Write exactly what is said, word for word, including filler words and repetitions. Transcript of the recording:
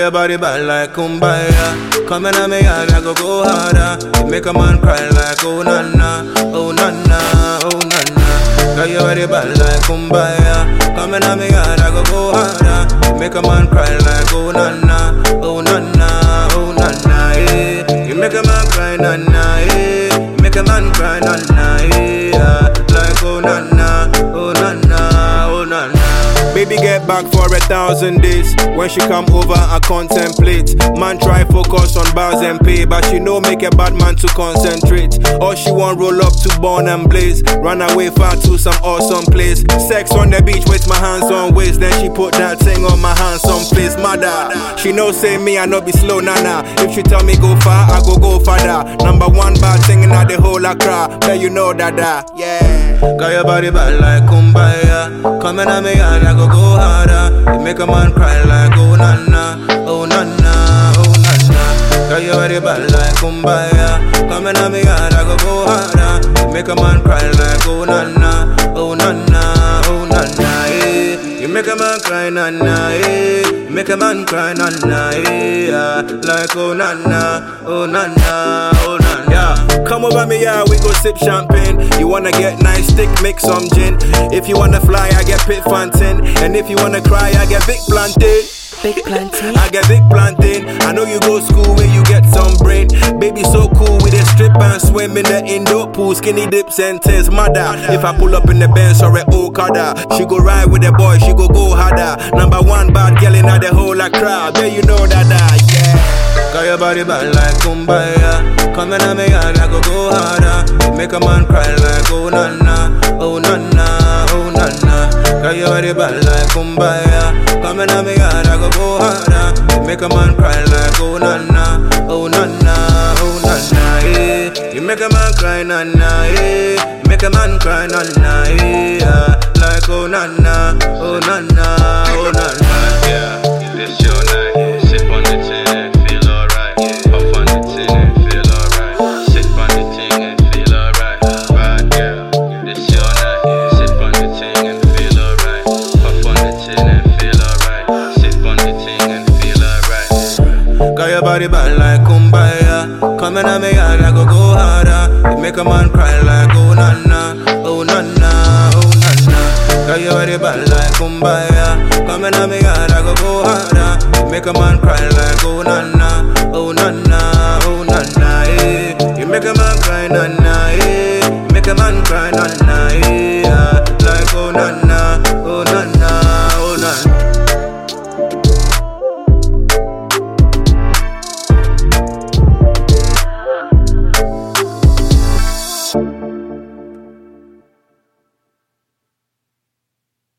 your body bad like Kumbaya. Come in on me yard, I go go harder. You make a man cry like oh na na, oh na na, oh na na. Got your body bad like Kumbaya. Come in on me yard, I go go harder. You make a man cry like oh na na, oh na na, oh na na. Yeah. You make a man cry na na, yeah. You make a man cry na na, yeah. Like oh na na, oh na na, oh na na. Baby get back for a thousand days. When she come over I contemplate. Man try focus on bars and pay, but she know make a bad man to concentrate. All she want roll up to burn and blaze. Run away far to some awesome place. Sex on the beach with my hands on waist. Then she put that thing on my hands someplace. Mother, she know say me I no be slow nana. If she tell me go far I go go farther. Number one bad thing in the whole Accra. Bet you know that that, yeah. Got your body bad like Kumbaya. Come in on me yard I go go harder. You make a man cry like oh na na, oh na na, oh na na. Got your body bad like Kumbaya. Come in on me yard I go go harder. You make a man cry like oh na na, oh na na, oh na na. Yeah. You make a man cry na na, yeah. You make a man cry na na, yeah. Like oh na na, oh na na, oh na na. Yeah. Come over me, yeah, we go sip champagne. You wanna get nice, stick, make some gin. If you wanna fly, I get pit fountain. And if you wanna cry, I get big plantain. Big plantain. I get big plantain. I know you go school where you get some brain. Baby so cool with a strip and swim in the indoor pool. Skinny dips and tears mother. If I pull up in the Benz or a Okada, she go ride with the boy, she go go harder. Number one bad girl in the whole Accra. There you know that, that yeah. Got your body bad like Kumbaya. Come in on me yard, I go go harder. You make a man cry like oh na na, oh na na, oh na na. Got your body bad like Kumbaya. Come in on me yard, I go go harder. You make a man cry like oh na na, oh na na, oh na na. Yeah. You make a man cry na na, yeah. You make a man cry na na, yeah. Like oh na na, oh na na, oh na na. Yeah, this your night. Yeah. Sip on the tin and feel alright. Yeah. Puff on the tin and feel alright. Sip on the tin and feel alright. Bad girl, this your night. Yeah. Sip on the tin and feel alright. Puff on the tin and feel alright. Sip on the tin and feel alright. Got your body bad like Kumbaya. Come in on me yard, I go go harder. You make a man cry like oh na na, oh na na, oh na na. Got your body bad like Kumbaya. Come in on me yard, I go go harder. You make a man cry like oh na na, oh na na, oh na na. Yeah. You make a man cry na na, yeah. You make a man cry na na, yeah.